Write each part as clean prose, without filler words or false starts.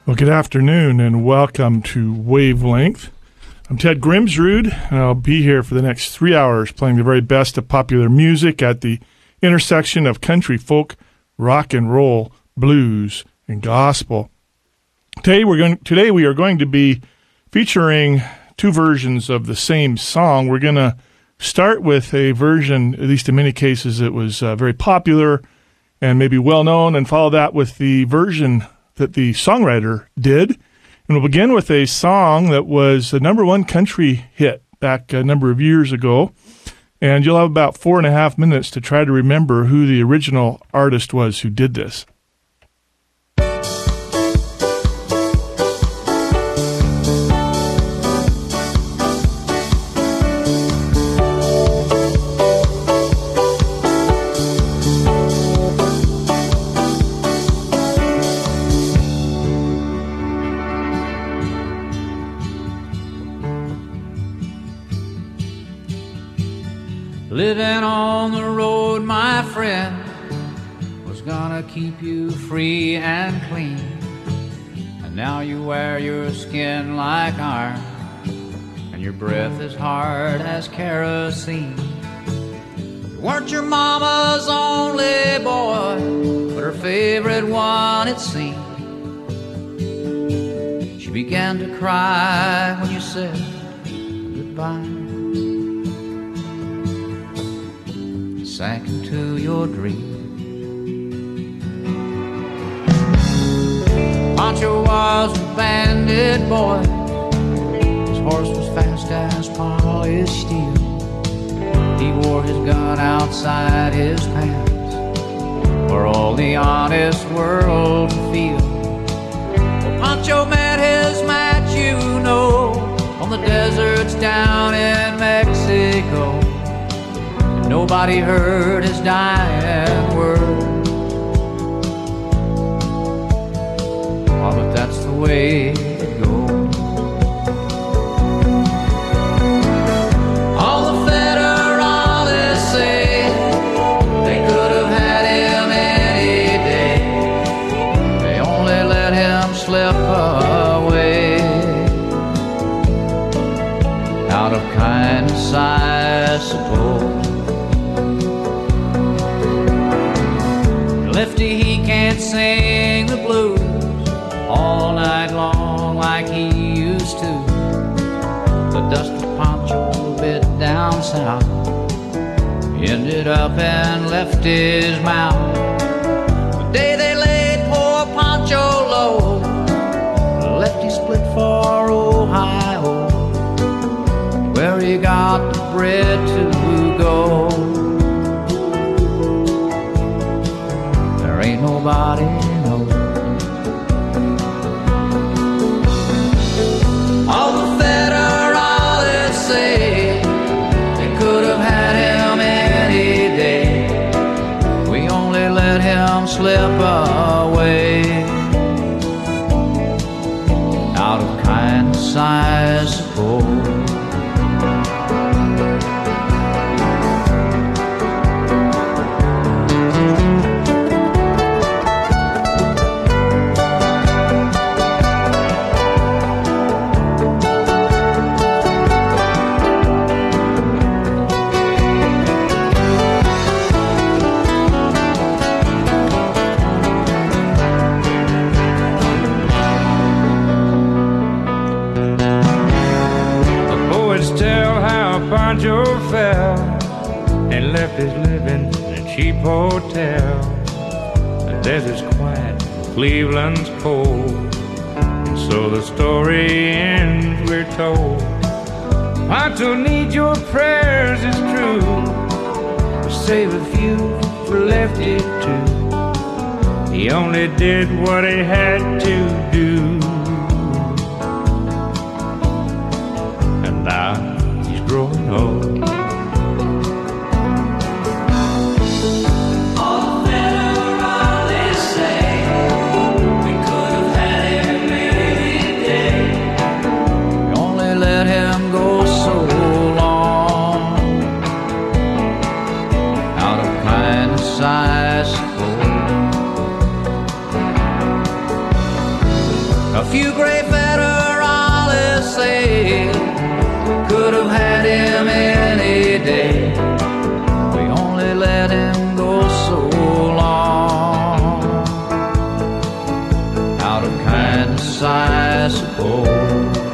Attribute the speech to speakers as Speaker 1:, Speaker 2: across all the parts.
Speaker 1: Well, good afternoon and welcome to Wavelength. I'm Ted Grimsrud, and I'll be here for the next 3 hours playing the very best of popular music at the intersection of country, folk, rock and roll, blues, and gospel. Today we are going to be featuring two versions of the same song. We're going to start with a version, at least in many cases, that was very popular and maybe well-known, and follow that with the version that the songwriter did. And we'll begin with a song that was the number one country hit back a number of years ago. And you'll have about 4.5 minutes to try to remember who the original artist was who did this.
Speaker 2: Living on the road, my friend, was gonna keep you free and clean. And now you wear your skin like iron, and your breath is hard as kerosene. You weren't your mama's only boy, but her favorite one, it seemed. She began to cry when you said goodbye. Sank into your dream. Pancho was a bandit boy. His horse was fast as polished steel. He wore his gun outside his pants for all the honest world to feel. Well, Pancho met his match, you know, on the deserts down in Mexico. Nobody heard his dying word. Oh, but that's the way it goes. All the federales say they could have had him any day. They only let him slip away. Out of kindness, I suppose. Lefty, he can't sing the blues all night long like he used to. The dust of Pancho a bit down south ended up and left his mouth. The day they laid poor Pancho low, Lefty split for Ohio, where he got the bread to go. Ain't nobody knows. All the federales say they could have had him any day. We only let him slip away. Out of kindness, I suppose. Pancho fell and left his living in a cheap hotel. The desert's quiet, Cleveland's cold, and so the story ends, we're told. Pancho needs your prayers, it's true, to save a few for Lefty too. He only did what he had to do, and now growing old. All the federales say we could have had him any day. We only let him go so long. Out of kindness, I suppose. few gray federales say could have had him any day. We only let him go so long. Out of kindness, I suppose.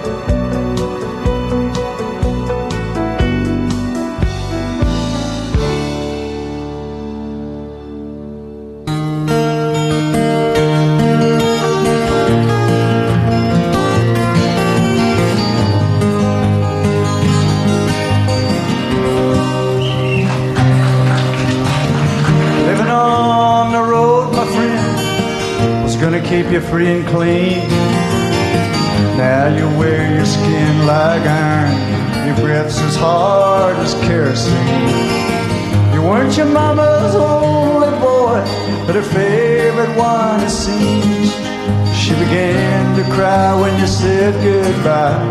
Speaker 3: Gonna keep you free and clean. Now you wear your skin like iron, your breath's as hard as kerosene. You weren't your mama's only boy, but her favorite one it seems. She began to cry when you said goodbye.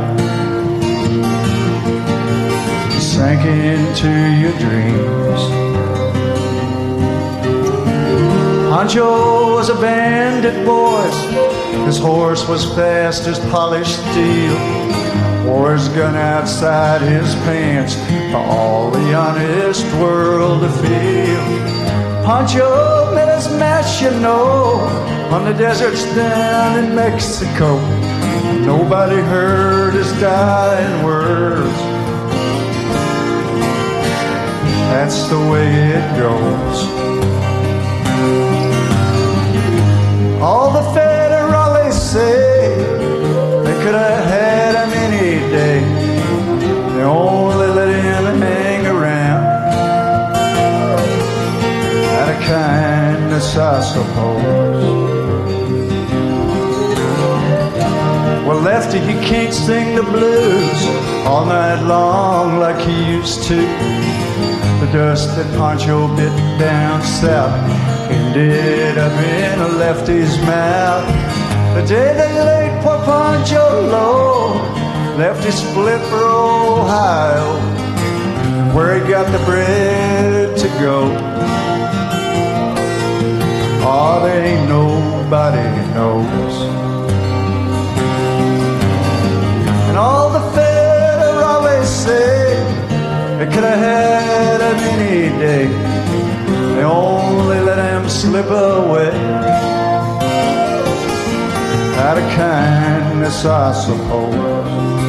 Speaker 3: You sank into your dreams. Pancho was a bandit, boys. His horse was fast as polished steel. Wore his gun outside his pants for all the honest world to feel. Pancho met his match, you know, on the deserts down in Mexico. Nobody heard his dying words. That's the way it goes. All the federales say they could have had him any day. They only let him hang around out of kindness, I suppose. Well, Lefty, he can't sing the blues all night long like he used to. The dust that Pancho bit down south ended up in a Lefty's mouth. The day they laid poor Pancho low, Lefty split for Ohio, where he got the bread to go. Oh, there ain't nobody knows. And all the federales say they could have had him any day. They only let him slip away out of kindness, I suppose.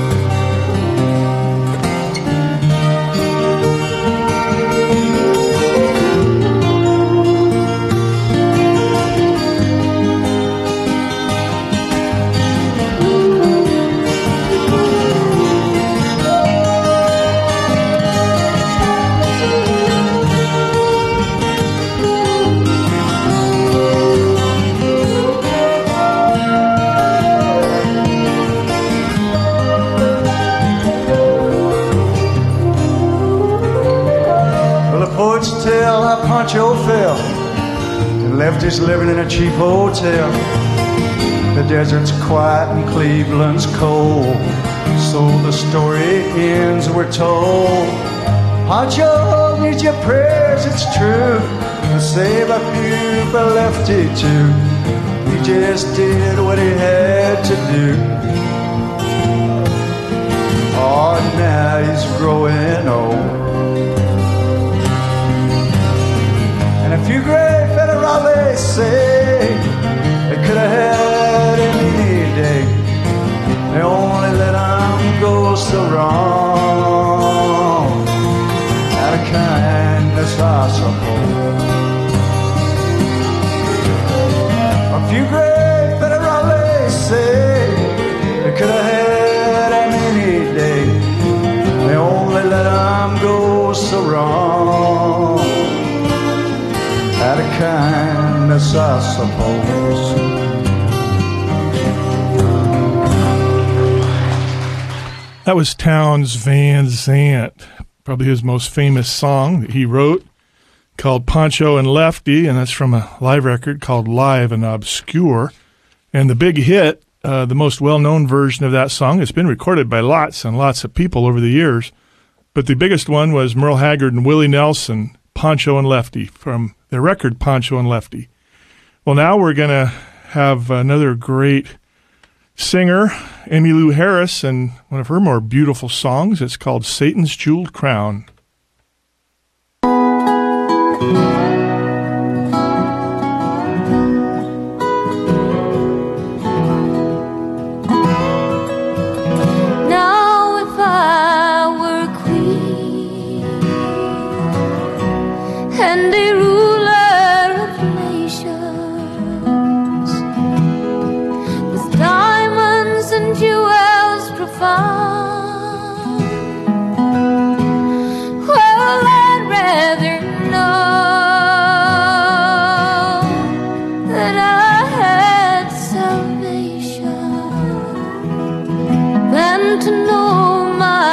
Speaker 3: Tell how Pancho fell and Lefty's living in a cheap hotel. The desert's quiet and Cleveland's cold, so the story ends, we're told. Pancho needs your prayers, it's true, to save a few for Lefty too. He just did what he had to do. Oh, now he's growing old. A few great federales say they could have had him any day. They only let him go so wrong out of kindness, I suppose. A few great federales say they could have had him any day. They only let him go so wrong out of kindness, I suppose.
Speaker 1: That was Townes Van Zandt, probably his most famous song that he wrote, called Pancho and Lefty, and that's from a live record called Live and Obscure. And the big hit, the most well-known version of that song, it's been recorded by lots and lots of people over the years, but the biggest one was Merle Haggard and Willie Nelson, Pancho and Lefty, from their record Pancho and Lefty. Well, now we're going to have another great singer Emmylou Harris and one of her more beautiful songs. It's called Satan's Jeweled Crown.
Speaker 4: Now if I were a queen and a ruler of nations, with diamonds and jewels profound, well, I'd rather know that I had salvation than to know my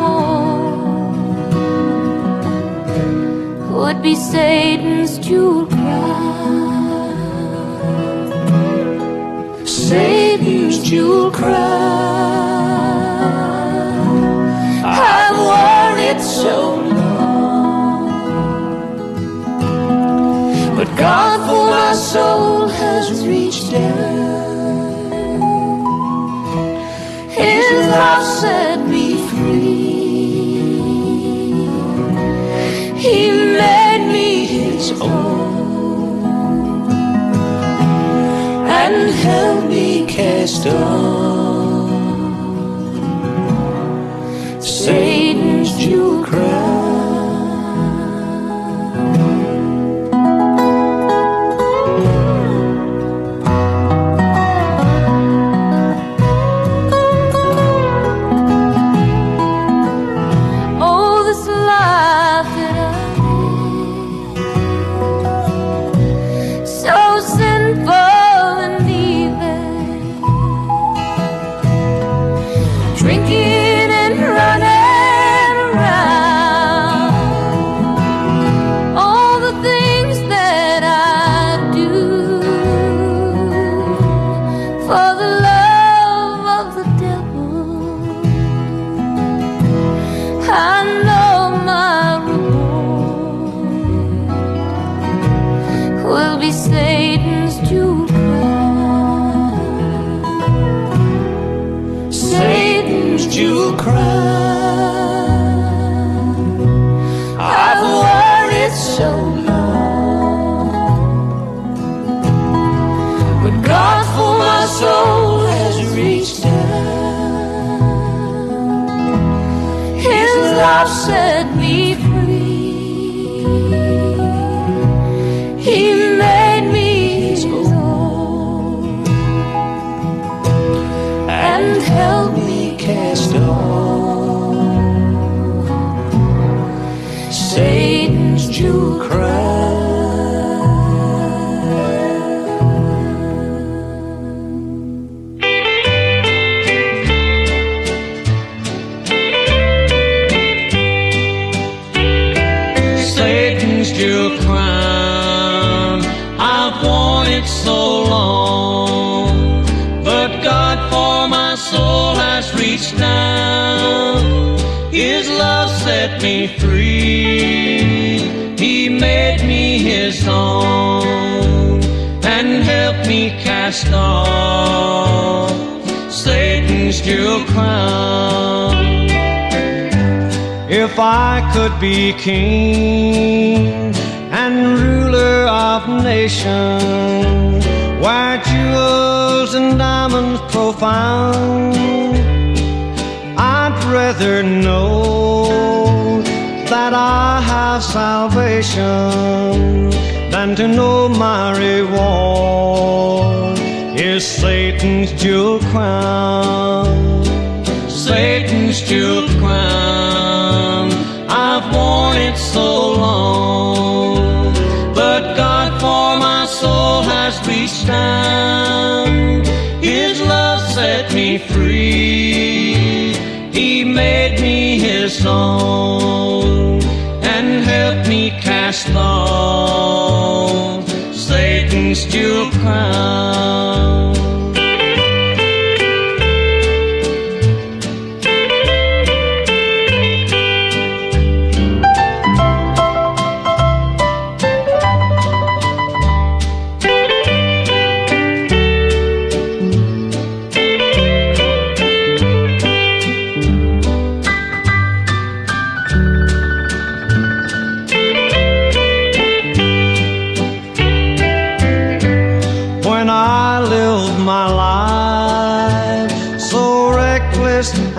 Speaker 4: reward would be Satan's jewel crown. Satan's jewel crown, I've worn it so long, but God for my soul has reached down. His love set me free. He made me his own and held me cast on Satan's jewel crown. Oh, this life that I live, so sinful and evil, drinking and running around, all the things that I do for the love of the devil. I know my reward will be Satan's jewel crown. Satan's jewel crown, I've worn it so long, but God for my soul has reached down. His love set me free. He made me his own and held me cast on Satan's jewel crown.
Speaker 5: Satan's jewel crown, I've worn it so long, but God for my soul has reached down. His love set me free. He made me his own and helped me cast off Satan's jewel crown. If I could be king and ruler of nations, where jewels and diamonds profound, I'd rather know that I have salvation than to know my reward is Satan's jewel crown. Satan's jewel crown, I've worn it so long, but God for my soul has reached down. His love set me free. He made me his own and helped me cast off Satan's jewel crown.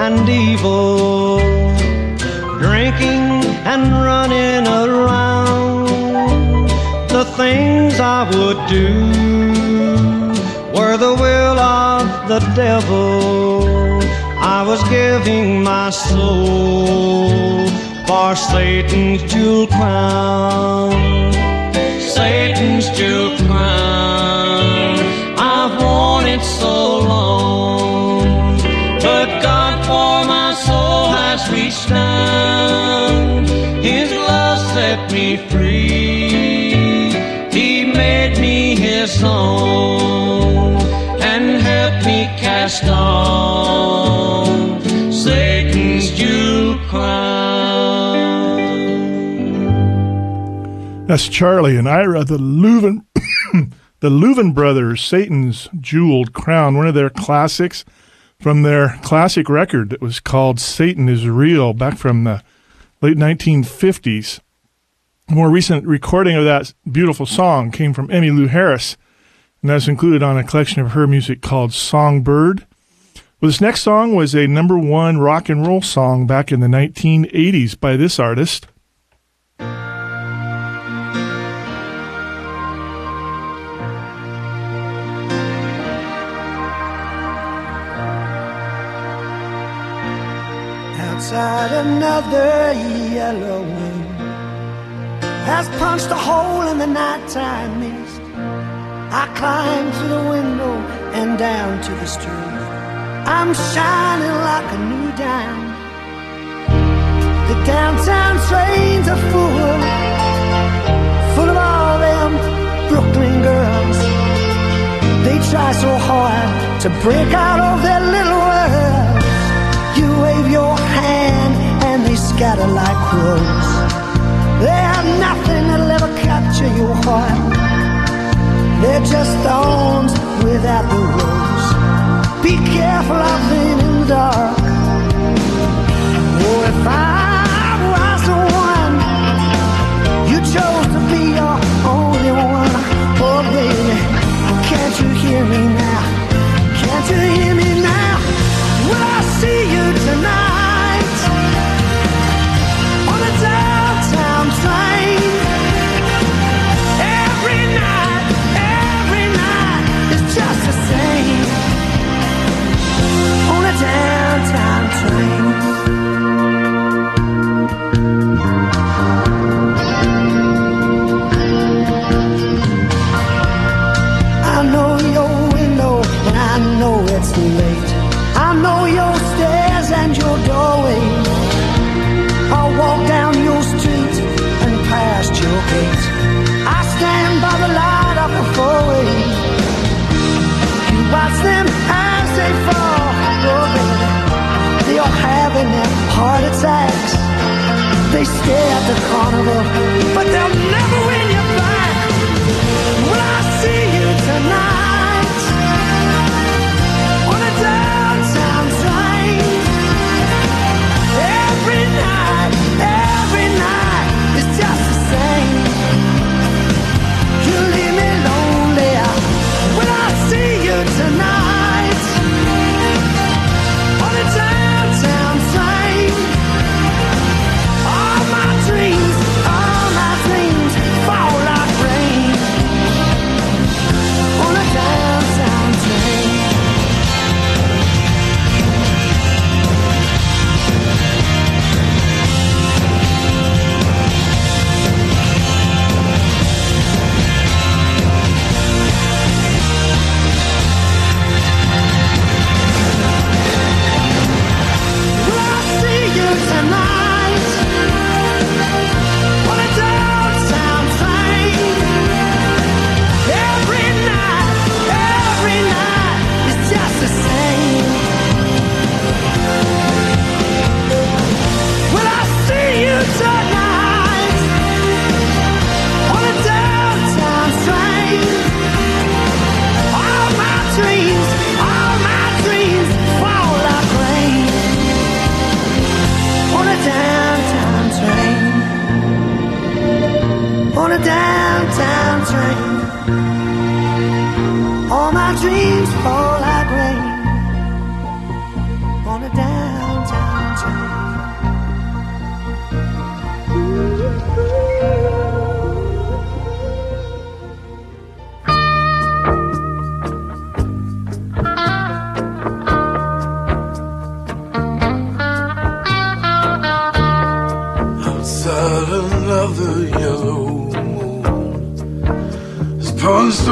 Speaker 5: and evil, drinking and running around. The things I would do were the will of the devil. I was giving my soul for Satan's jewel crown. Satan's jewel crown, I've worn it so long, but God for my soul has reached down. His love set me free. He made me his own and helped me cast off Satan's jewel crown.
Speaker 1: That's Charlie and Ira, the Leuven, the Leuven brothers, Satan's Jeweled Crown, one of their classics from their classic record that was called Satan is Real, back from the late 1950s. A more recent recording of that beautiful song came from Emmylou Harris, and that's included on a collection of her music called Songbird. Well, this next song was a #1 rock and roll song back in the 1980s by this artist.
Speaker 6: Outside, another yellow wind has punched a hole in the nighttime mist. I climb through the window and down to the street. I'm shining like a new dime. The downtown trains are full of all them Brooklyn girls. They try so hard to break out of their little world. You wave your hand and they scatter like crows. They're nothing that'll ever capture your heart. They're just thorns without the rose. Be careful out there in the dark. Oh, if I was the one you chose to be your only one. Oh, baby, can't you hear me now? Can't you hear me now? Will I see you tonight on a downtown train? Every night is just the same on a downtown train. I know your window and I know it's late. I know your stairs and your doorway. I'll walk down your street and past your gate. I stand by the light of the four-way. You watch them as they fall. Oh, baby, they are having their heart attacks. They stay at the carnival, but they'll never win you back. Will I see you tonight on a downtown train? Every night is just the same. You leave me lonely. Will I see you tonight on a downtown train? All my dreams fall like rain on a downtown train.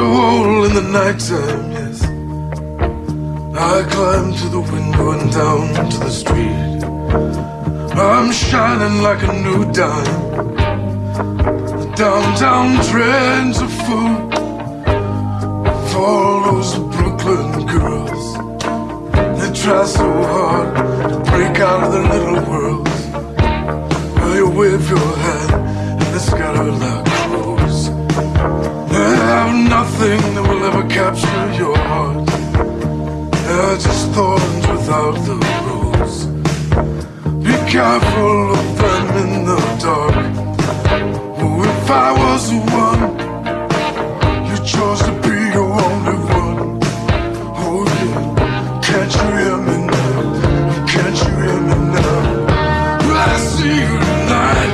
Speaker 7: a hole in the nighttime, yes. I climb to the window and down to the street. I'm shining like a new dime. The downtown trends are full for all those Brooklyn girls. They try so hard to break out of their little worlds. Well, you wave your hand and they scatter like crows. They have nothing that will ever capture your heart. They're just thorns without the rose. Be careful of them in the dark. Oh, if I was the one you chose to be your only one. Oh yeah, can't you hear me now? Can't you hear me now? I see you tonight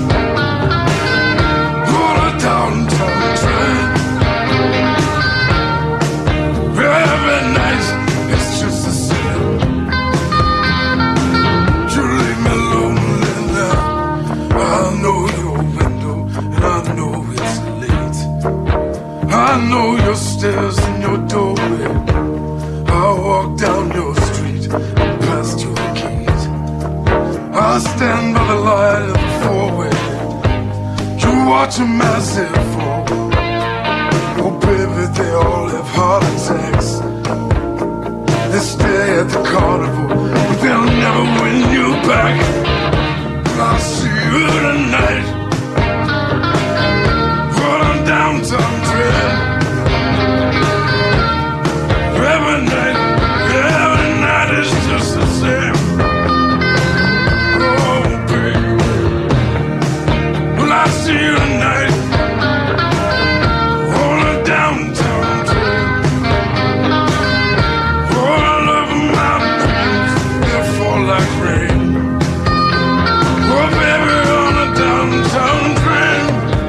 Speaker 7: on a downtown train. Every night it's just the same. You leave me lonely now. I know your window and I know it's late. I know your stairs and your doorway. I walk down your street and past your gate. I stand by the light of the four-way. You watch a massive fall. Oh baby, they all have heart attacks. They stay at the carnival, but they'll never win you back. I'll see you tonight on a downtown train. Every night is just the same. Oh baby, well I see you tonight on a downtown train. All of my dreams, they fall like rain. Oh baby, on a downtown train.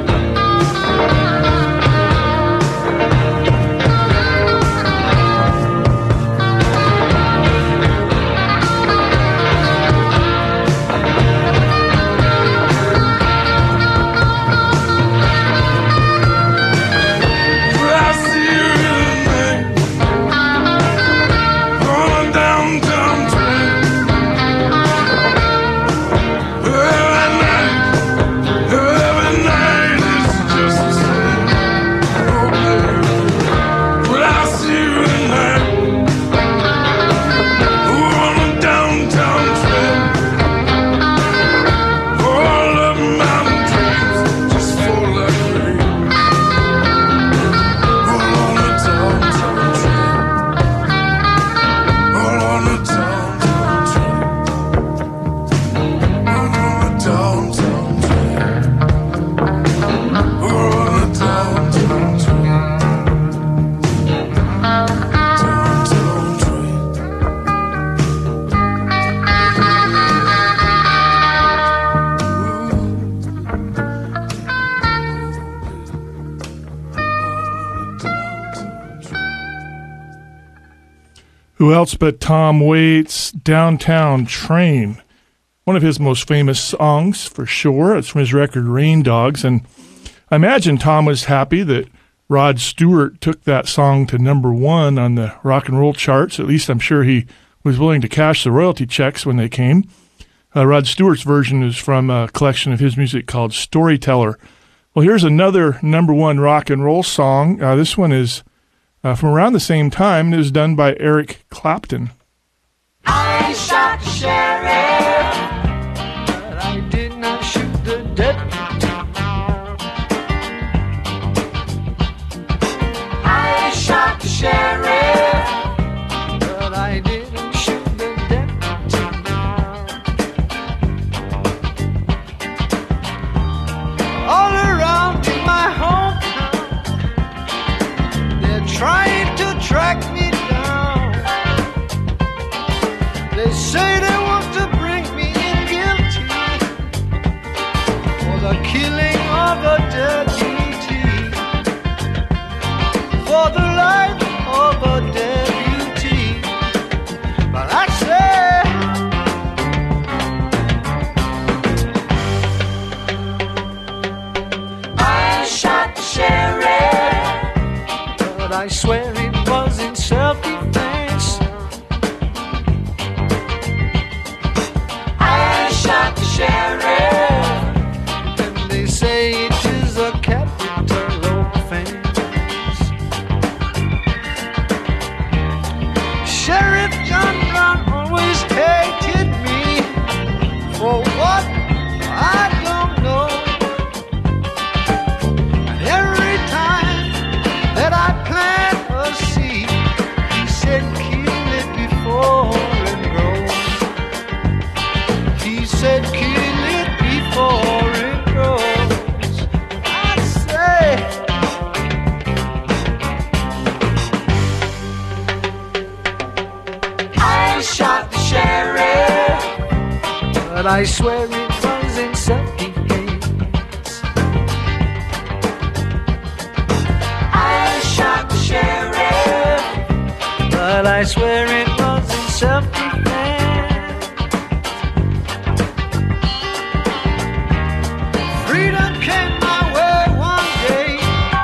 Speaker 1: Who else but Tom Waits, Downtown Train, one of his most famous songs for sure. It's from his record Rain Dogs, and I imagine Tom was happy that Rod Stewart took that song to #1 on the rock and roll charts. At least I'm sure he was willing to cash the royalty checks when they came. Rod Stewart's version is from a collection of his music called Storyteller. Well, here's another #1 rock and roll song. This one is from around the same time. It was done by Eric Clapton.
Speaker 6: I shot the sheriff, but I did not shoot the deputy. I shot the sheriff, but I didn't shoot the deputy. All around in my hometown, they're trying to track me down. They say they want to bring me in shot the sheriff, but I swear it was in self-defense. I shot the sheriff, but I swear it was in self-defense. Freedom came my way one day,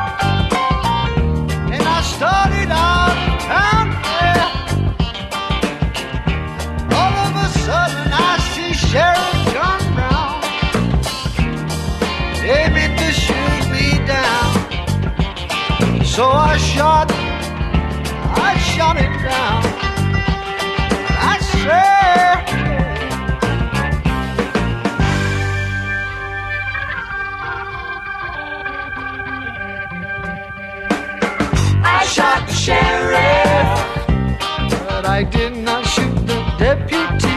Speaker 6: and I started out of town. All of a sudden I see Sheriff John Brown aiming to shoot me down. So I shot him down. I swear I shot the sheriff, but I did not shoot the deputy.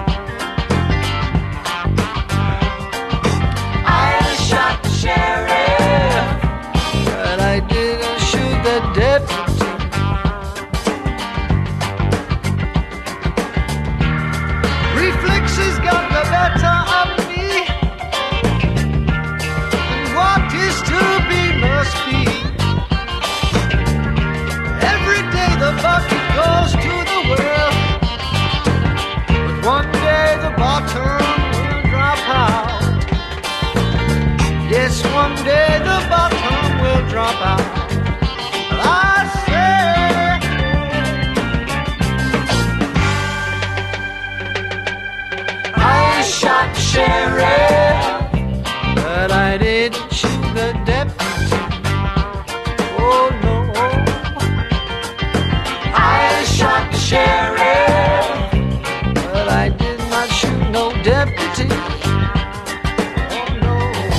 Speaker 6: I shot the sheriff, but I didn't shoot the deputy. Reflexes got the better of me, and what is to be must be. Every day the bucket goes to the well, but one day the bottom will drop out. Yes, one day the bottom will drop out. I say I shot the sheriff, but I didn't shoot the deputy. Oh no, I shot the sheriff, but I did not shoot no deputy. Oh no.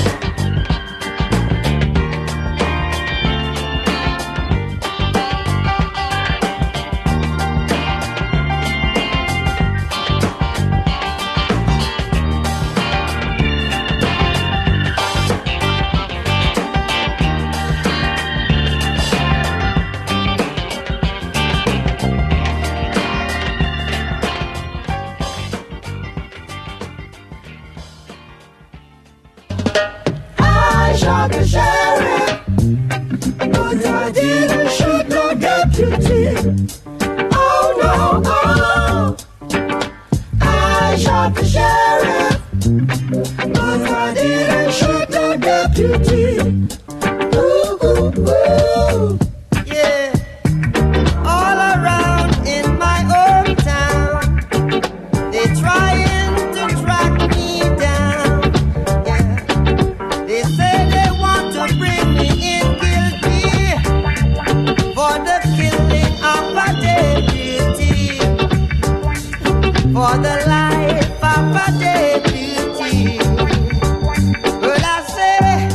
Speaker 6: I shot the sheriff, but I didn't shoot no deputy. Oh no, oh. I shot the sheriff, but I didn't shoot no deputy. Ooh, ooh, ooh. Yeah. All around in my own town, they're trying to track me down. Yeah. They say they want to bring me in guilty for the killing of a deputy, for the life of a deputy. But I say,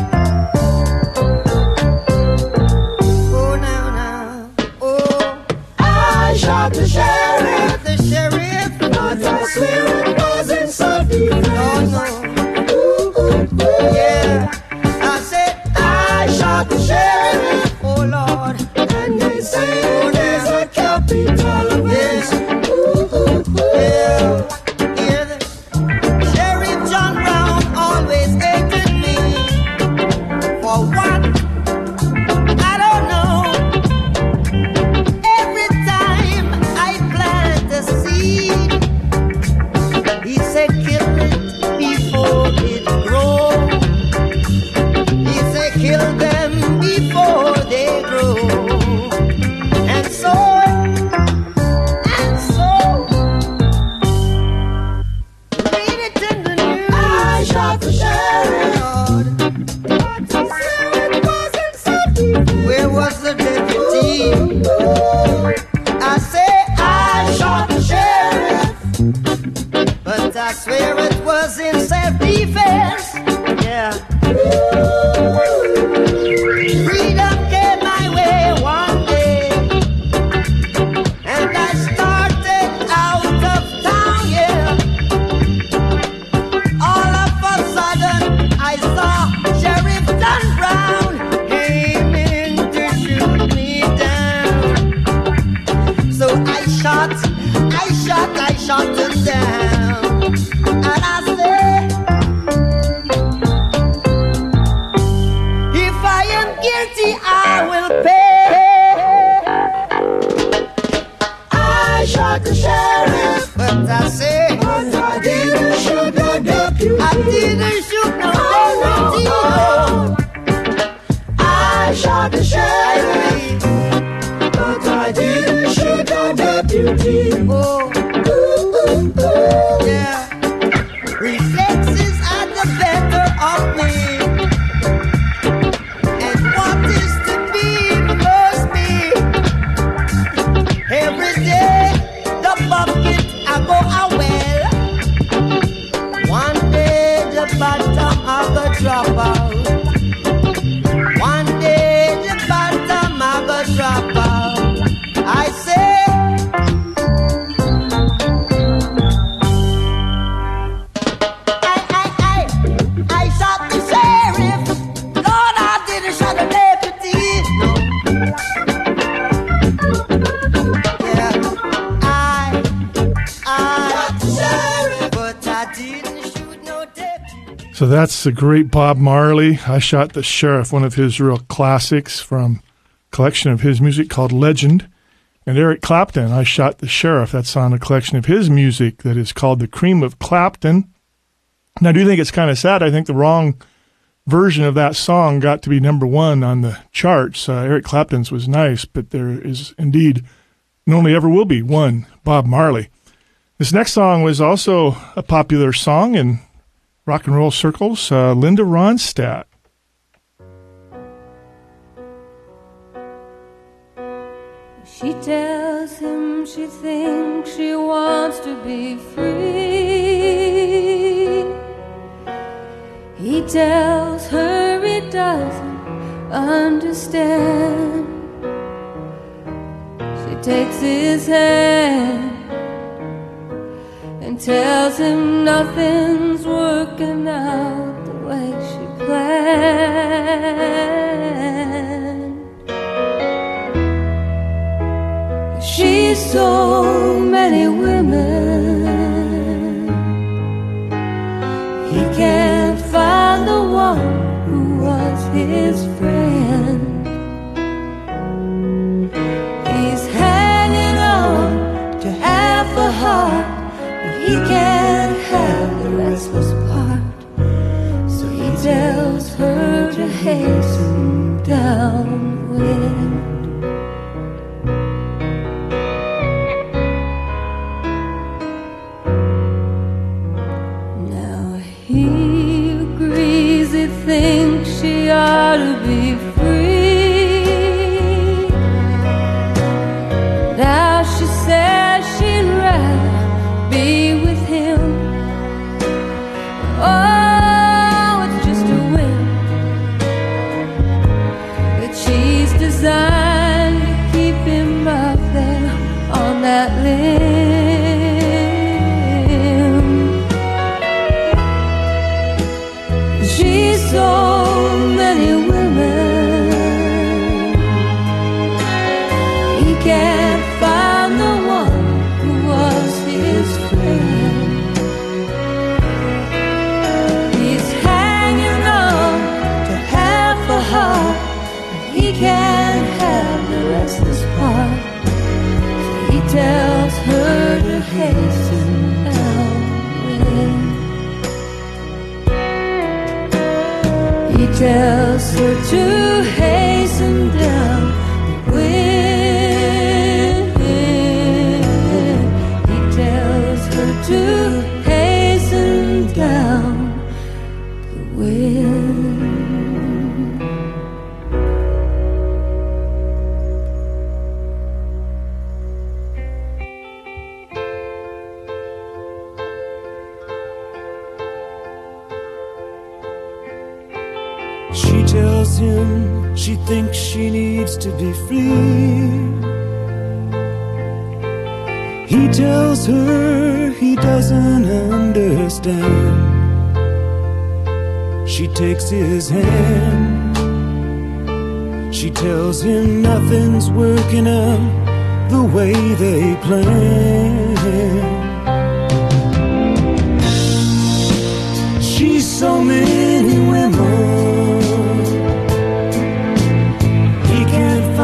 Speaker 6: oh now, oh, I shot the sheriff, but I swear it wasn't self-defense. Oh no, ooh, ooh, ooh. Yeah, I said I shot the sheriff, oh Lord, and they say there's a capital offense. Ooh, ooh, ooh. Yeah, yeah, the Sheriff John Brown always hated me. For what? I don't know. Every time I plant a seed, he said kill it before it grows. He said kill them before they grow. And so read it in the news. I shot the sheriff, Lord, but I swear it wasn't self-defense. Where was the deputy? I say I shot the sheriff, but I swear it was in self-defense. Yeah. Freedom came my way one day, and I started out of town, yeah. All of a sudden I saw Sheriff John Brown aiming to shoot me down. So I shot But I say,
Speaker 4: but I didn't shoot no deputy.
Speaker 6: I didn't shoot no deputy.
Speaker 4: I shot the sheriff, but I didn't shoot no deputy.
Speaker 6: Oh, yeah. Reflexes are the better of me, and what is to be must be. Every day the bucket I go a well. One day the bottom I go drop out. One day the bottom I go drop out. I say, I shot the sheriff. Lord, I didn't shot the deputy. No. Yeah, I shot the sheriff, but I didn't shoot no deputy.
Speaker 1: So that's the great Bob Marley. I Shot the Sheriff, one of his real classics from a collection of his music called Legend. And Eric Clapton, I Shot the Sheriff. That's on a collection of his music that is called The Cream of Clapton. And I do think it's kind of sad. I think the wrong version of that song got to be number one on the charts. Eric Clapton's was nice, but there is indeed, and only ever will be, one Bob Marley. This next song was also a popular song in rock and roll circles, Linda Ronstadt.
Speaker 8: She tells him she thinks she wants to be free. He tells her he doesn't understand. She takes his hand and tells him nothing's working out the way she planned. She's so many women, he can't find the one who was his friend. He's hanging on to half a heart, but he can't have the restless part. So he tells her to hasten downwind. He agrees, he thinks she ought to be free. Now she says she'd rather be with him. Oh, it's just a whim that she's designed to keep him up there on that limb. She's so many women, he can't find the one who was his friend. He's hanging on to half a heart, but he can't have the restless part. So he tells her to hasten downwind. He tells her to hasten down the wind. He tells her to hasten down the wind.
Speaker 9: She tells him she thinks she needs to be free. He tells her he doesn't understand. She takes his hand. She tells him nothing's working out the way they planned. She's so many women,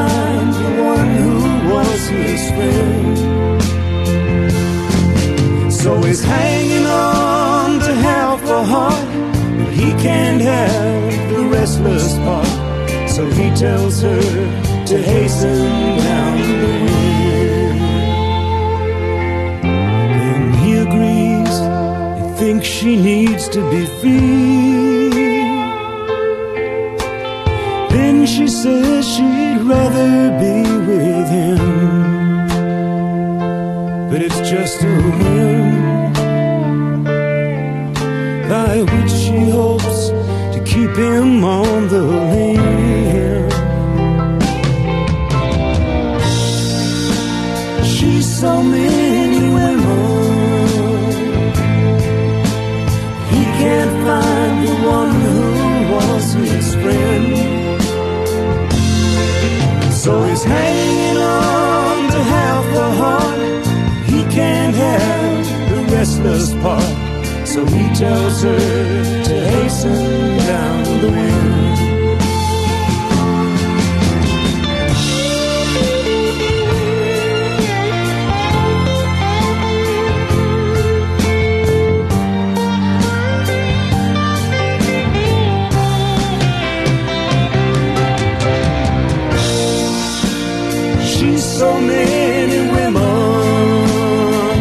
Speaker 9: his friend. he's hanging on to half a heart, but he can't have the restless part. So he tells her to hasten down the wind. Then he agrees, he thinks she needs to be free. Then she says she'd rather be with him, but it's just a whim by which she hopes to keep him on the limb. She's so many women, he can't find the one who was his friend. So he's hanging on to half a heart, he can't have the restless part. So he tells her to hasten down the wind. She's so many women,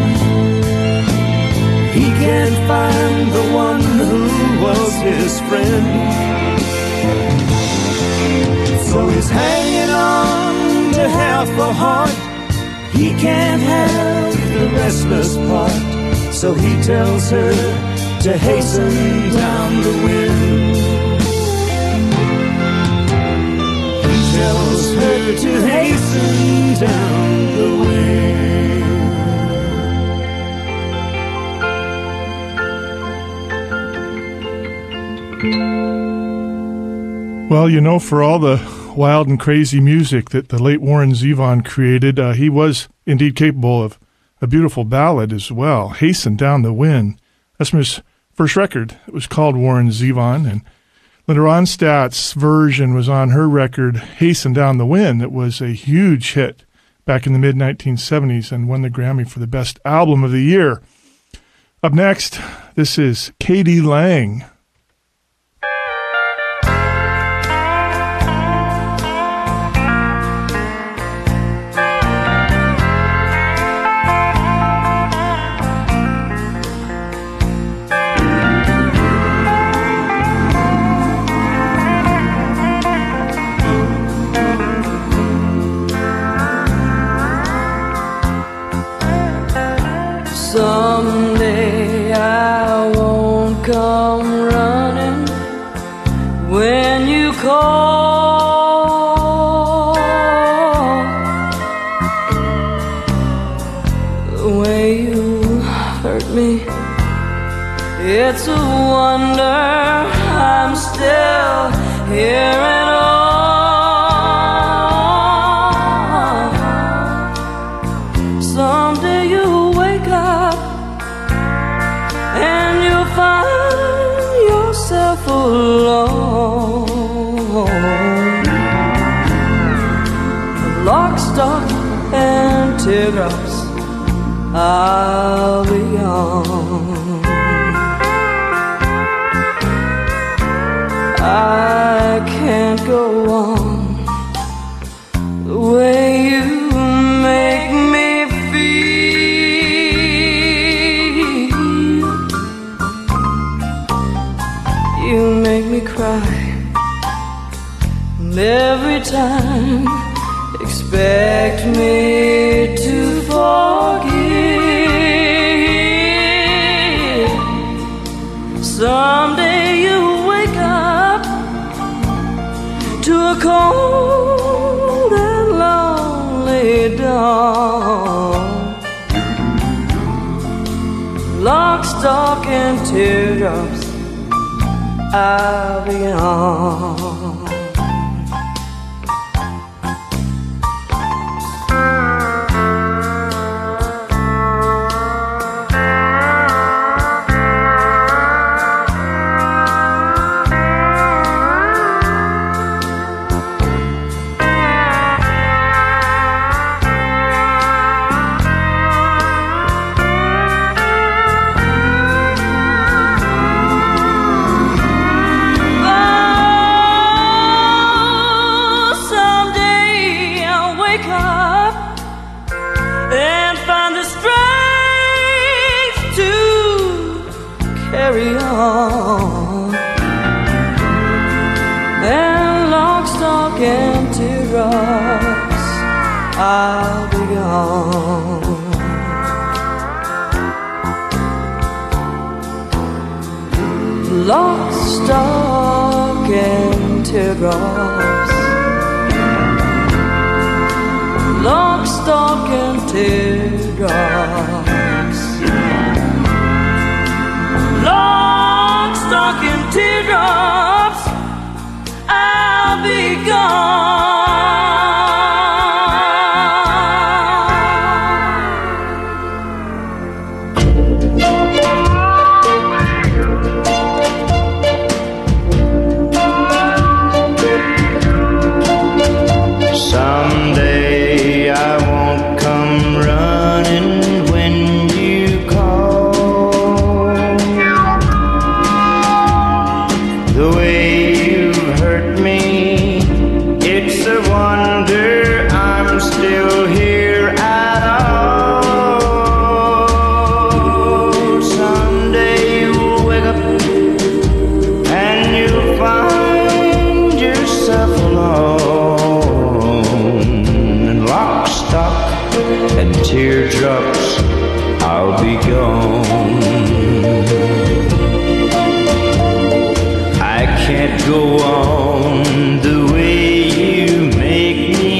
Speaker 9: he can't find the one who was his friend. So he's hanging on to half a heart, he can't have the restless part. So he tells her to hasten down the wind. He tells her to hasten down the wind.
Speaker 1: Well, you know, for all the wild and crazy music that the late Warren Zevon created, he was indeed capable of a beautiful ballad as well, Hasten Down the Wind. That's from his first record. It was called Warren Zevon, and Linda Ronstadt's version was on her record, Hasten Down the Wind. It was a huge hit back in the mid-1970s and won the Grammy for the Best Album of the Year. Up next, this is K.D. Lang.
Speaker 8: Someday I won't come running when you call. The way you hurt me, it's a wonder I'm still here at all. Someday you'll wake up and you'll find yourself alone. Lock, stock, and teardrops, I'll be on. I can't go on the way you make me feel. You make me cry, and every time expect me to forgive. Someday you wake up to a cold and lonely dawn. Lock, stock, and teardrops, I'll be on.
Speaker 10: carry on. And lock, stock, and teardrops, I'll be gone. Lock, stock, and teardrops. Lock, stock, and teardrops. Lock, stock, and teardrops, I'll be gone.
Speaker 11: Someday I won't come running when you call. The way you've hurt me, it's a wonder I'm still here at all. Someday you'll wake up and you'll find yourself alone. Lock, stock, and teardrops, I'll be gone. I can't go on the way you make me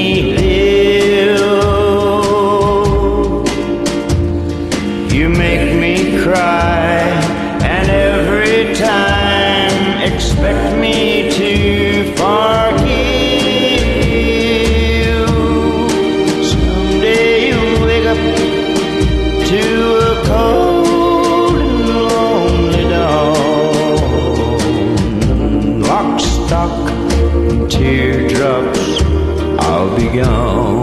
Speaker 11: live. You make me cry, and every time expect me to forgive. To a cold and lonely dawn. Lock, stock, and teardrops, I'll be gone.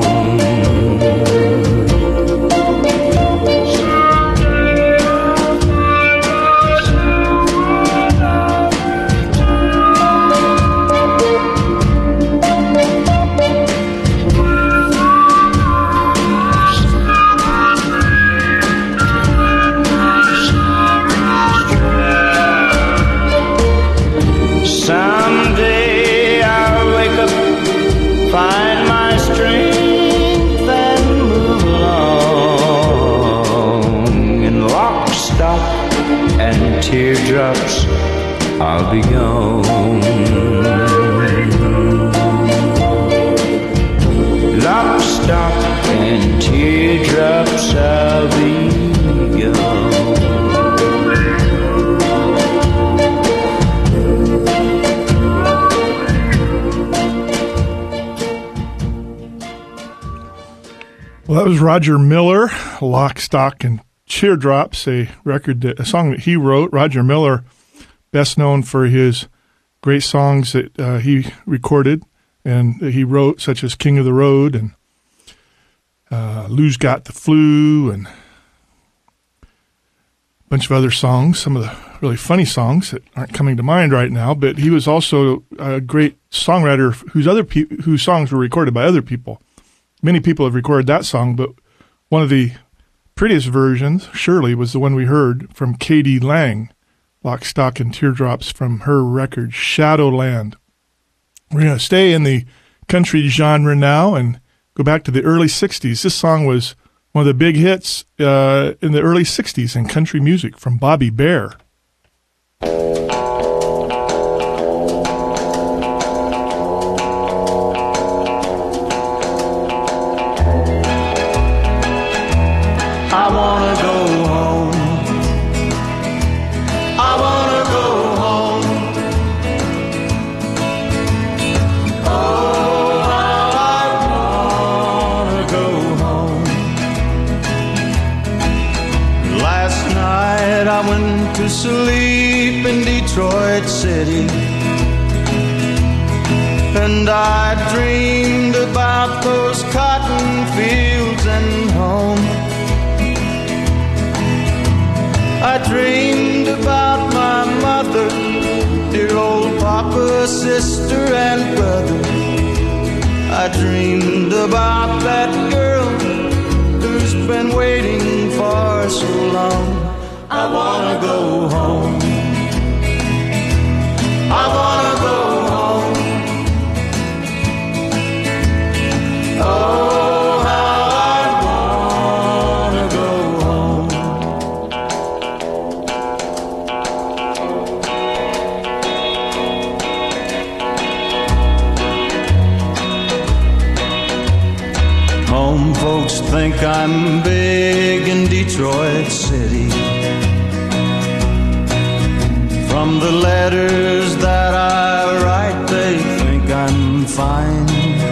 Speaker 11: Someday I'll wake up, find my strength and move along. And lock, stock, and teardrops, I'll be gone. Lock, stock, and teardrops, I'll be gone.
Speaker 1: Well, that was Roger Miller, Lock, Stock, and Teardrops, a song that he wrote. Roger Miller, best known for his great songs that he recorded and that he wrote, such as King of the Road and Lou's Got the Flu and a bunch of other songs, some of the really funny songs that aren't coming to mind right now. But he was also a great songwriter whose songs were recorded by other people. Many people have recorded that song, but one of the prettiest versions, surely, was the one we heard from K.D. Lang, Lock, Stock, and Teardrops, from her record, Shadowland. We're going to stay in the country genre now and go back to the early 60s. This song was one of the big hits in the early 60s in country music from Bobby Bare.
Speaker 3: I wanna go home. I wanna go home. Oh, how I wanna go home. Last night I went to sleep in Detroit City, and I dreamed about those cotton fields and home. I dreamed about my mother, dear old papa, sister, and brother. I dreamed about that girl who's been waiting for so long. I wanna go home.
Speaker 12: think I'm big in Detroit City. From the letters that I write, they think I'm fine.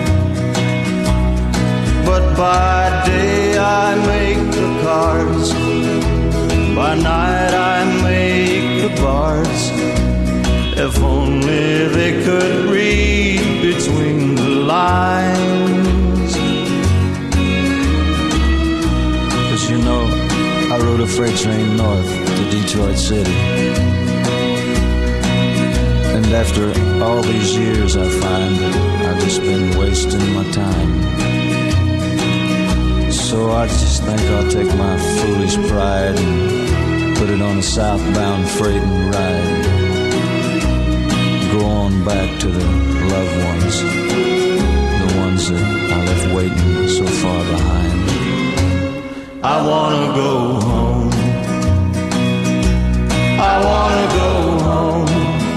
Speaker 12: But by day I make the cards, by night I make the bars. If only they could read between the lines. 'Cause you know, I rode a freight train north to Detroit City. And after all these years I find that I've just been wasting my time. So I just think I'll take my foolish pride and put it on a southbound freight and ride. Go on back to the loved ones, the ones that I left waiting so far behind. I wanna go home. I wanna go home.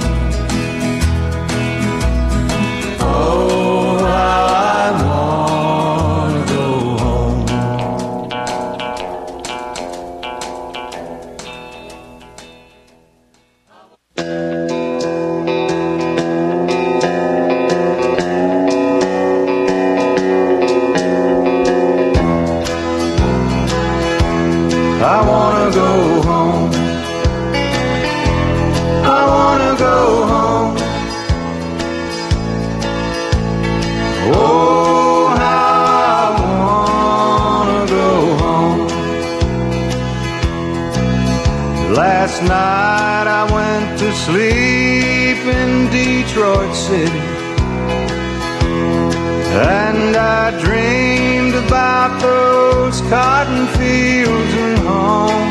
Speaker 12: Oh, how I wanna go home. I wanna go home. I wanna go home. Oh, how I wanna go home. Last night I went to sleep in Detroit City, and I dreamed about those cotton fields and home.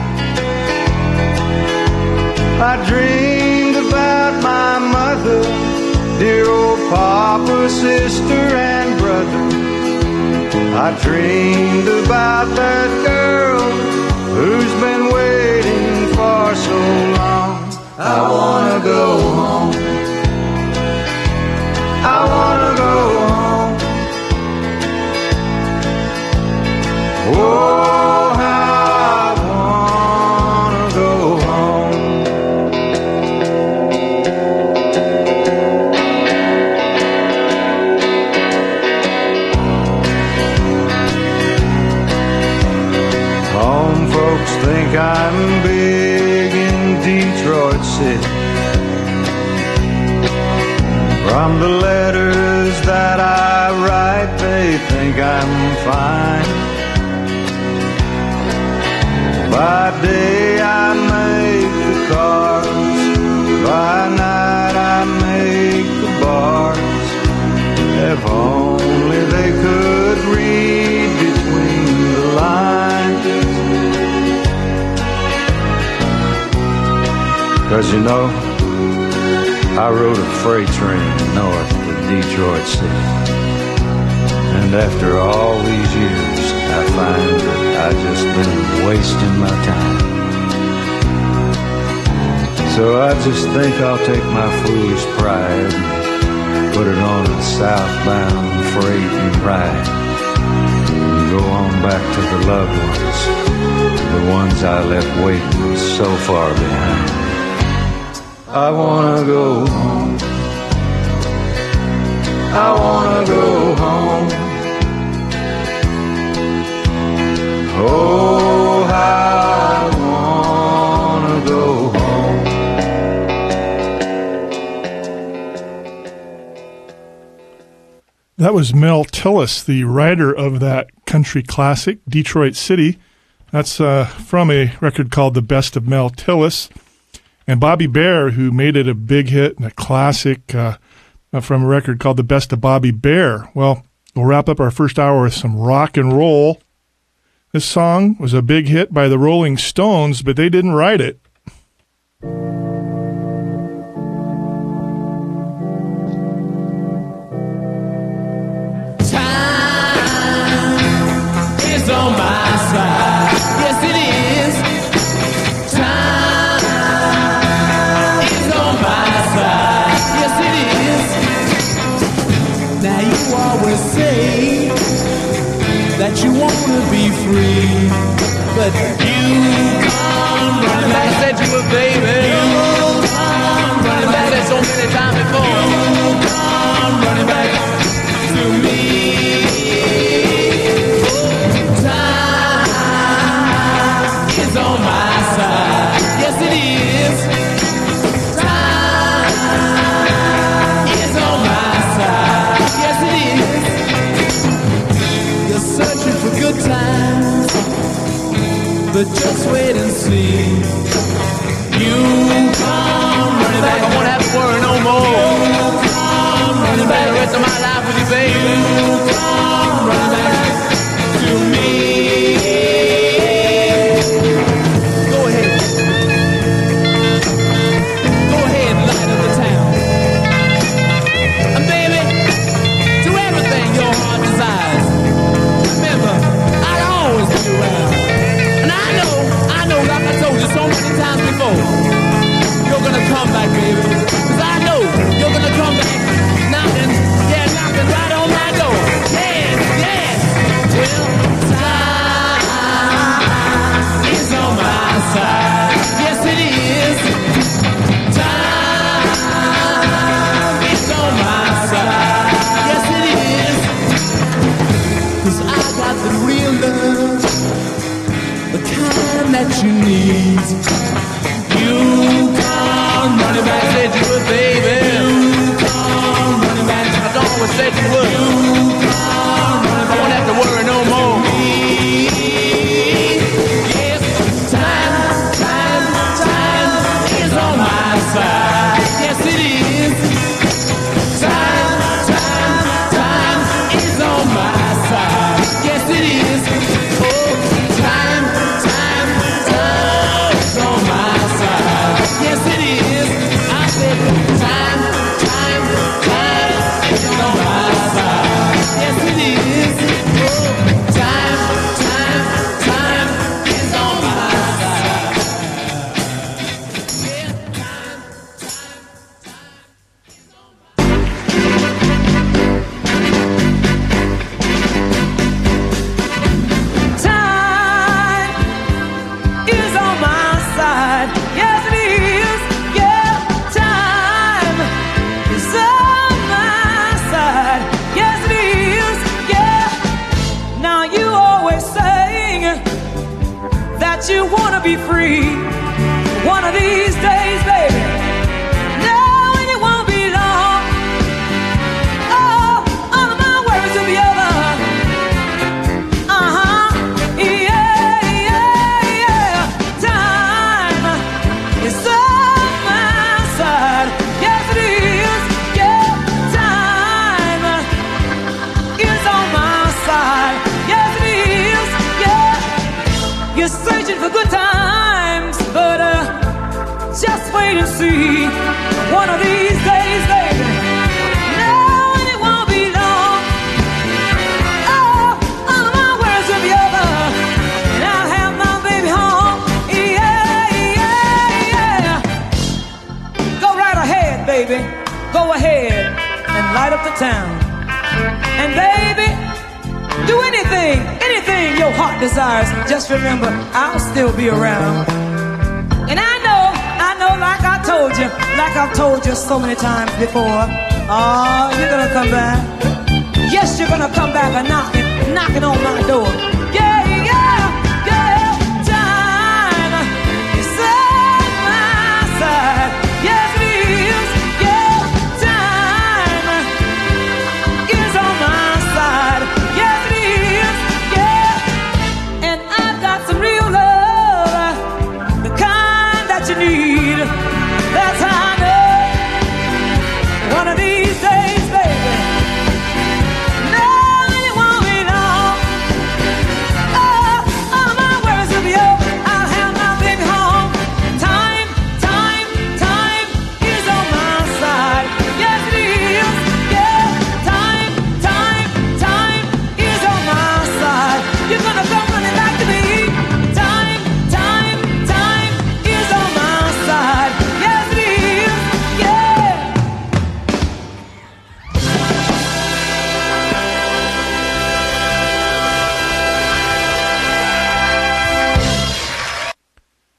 Speaker 12: I dreamed about my mother, dear old papa, sister, and brother. I dreamed about that girl who's been waiting for so long. I wanna go home. I wanna go home. Oh, how I wanna go home. Home folks think I'm big in Detroit City. From the letters that I write, they think I'm fine. By day I make the cars, by night I make the bars. If only they could read between the lines. 'Cause you know, I rode a freight train north to Detroit City. And after all these years, I find that I've just been wasting my time. So I just think I'll take my foolish pride and put it on a southbound freight and ride. And go on back to the loved ones, the ones I left waiting so far behind. I wanna go home. I wanna go home. Oh, how I wanna go home.
Speaker 1: That was Mel Tillis, the writer of that country classic, Detroit City. That's from a record called The Best of Mel Tillis. And Bobby Bare, who made it a big hit and a classic from a record called The Best of Bobby Bare. Well, we'll wrap up our first hour with some rock and roll. This song was a big hit by the Rolling Stones, but they didn't write it.
Speaker 13: It's on my side. Yes, it is. Time is on my side. Yes, it is. Now you always say that you want
Speaker 2: but you come running back. I said you were, baby. You come running back. I said so many times before. You come running back to me. Time is on my side. Yes, it is. Time is on my side. Yes, it is. You're searching for good times, but just wait and see. You come running back. I won't have to worry no more. You come running back. The rest of my life with you, baby. You come running back to me. Go ahead. Go ahead and light up the town. And baby, do everything your heart desires. Remember, I'll always be around. And I know, like I told you so many times before, you're gonna come back, baby. Cause I know you're gonna come back knocking right on my door. Yes, yes. Well, time is on my side. Yes, it is. Time is on my side. Yes, it is. Cause I got the real love, the kind that you need. You come running back, said you would, baby. You come running back, I always said you would. You come running back, I won't have to worry no more. Yes, time is on my side. Yes, it is. Time is on my side. Yes, it is. Oh, time is on my side. Yes, it is. I said time is on my side. Yes, it is. Oh, time is on my side. Yeah, time is on my
Speaker 10: Time is on my side. Yes, it is. Yeah, time is on my side. Yes, it is. Yeah. Now you always saying that you wanna be free. One of these days, baby. No, and it won't be long. Oh, all of my worries will be over. Time is on my side. Yes, it is. Yeah, time is on my side. Yes, it is. Yeah, you're searching for good times, but just wait and see. One of these days, baby. No, and it won't be long. Oh, all of my worries will be over, and I'll have my baby home. Yeah. Go right ahead, baby. Go ahead and light up the town. And baby, do anything your heart desires. Just remember, I'll still be around. And I know, like I told you, like I've told you so many times before. Oh, you're gonna come back. Yes, you're gonna come back and knocking on my door. Yeah. Time is on my side. Yes, it is. Yeah, time is on my side. Yes, it is. Yeah, and I've got some real love, the kind that you need. That's how I know. One of these days, baby. No, it won't be long.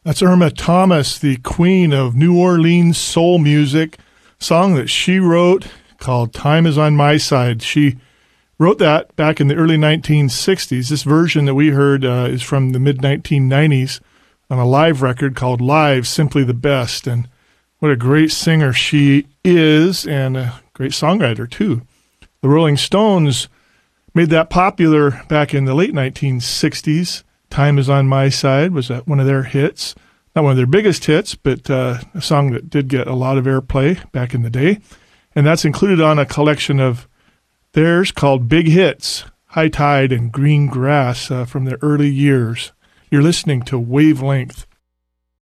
Speaker 1: That's Irma Thomas, the queen of New Orleans soul music, song that she wrote called Time Is On My Side. She wrote that back in the early 1960s. This version that we heard is from the mid-1990s on a live record called Live, Simply the Best. And what a great singer she is, and a great songwriter, too. The Rolling Stones made that popular back in the late 1960s. Time Is On My Side was one of their hits. Not one of their biggest hits, but a song that did get a lot of airplay back in the day. And that's included on a collection of theirs called Big Hits, High Tide and Green Grass from their early years. You're listening to Wavelength.